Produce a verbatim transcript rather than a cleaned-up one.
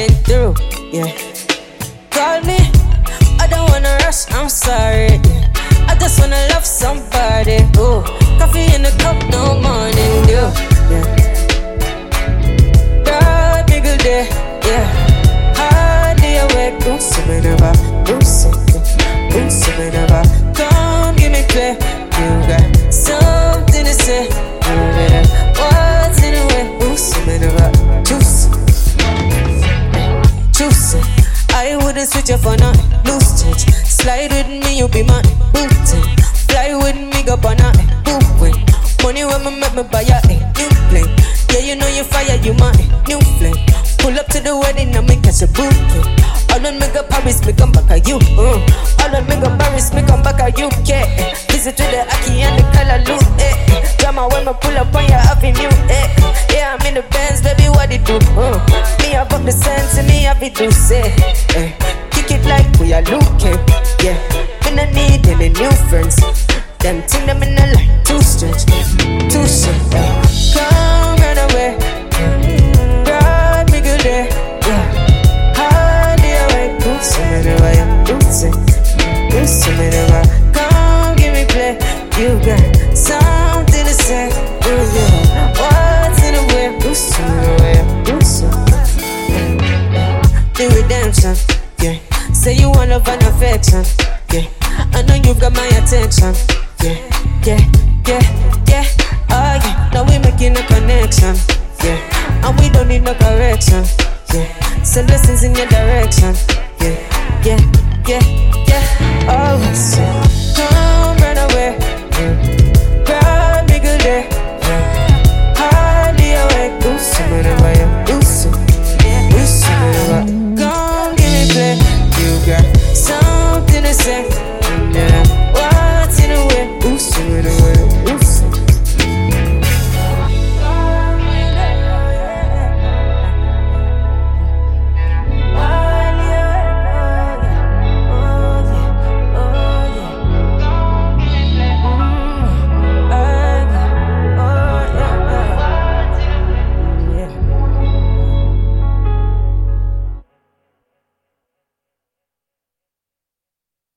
been through, yeah. Call me, I don't wanna rush, I'm sorry, yeah. I just wanna love somebody, ooh. Coffee in a cup, no morning dew, yeah. God, me good day, yeah. Hardly awake, don't see me never, don't see me, don't see me never. Come give me play, you got something to say, what's in the way, don't see me never, juice, juice. I wouldn't switch up for nothing, loose change. Slide with me, you be mine, booting. Fly with me, go on nothing, booping. Money when me make me buy a new plane. Yeah, you know you fire, you mine, new flame. Pull up to the wedding and me catch a booking. All when me go Paris, me come back at you. Uh. All when me go Paris, me come back at U K. Uh. Visit to the Aki and the color loot. Eh. Drama when me pull up on your avenue. Eh. Yeah, I'm in the Benz, baby, what it do? Uh. Me have up the sense and me have it to say. Eh. Kick it like we are looking. Yeah, me no need any new friends. Them thing them in a line too strange, too strange. Eh. Come run away. God, me good day. Yeah. So many way I'm losing, so many way. Come give me play, you got something to say. Oh yeah, what's in the way? So many way I'm losing. The redemption, yeah. Say you want love and affection, yeah. I know you got my attention, yeah, yeah, yeah, yeah. Oh yeah, now we making a connection, yeah. And we don't need no correction, yeah. Send blessings in your direction.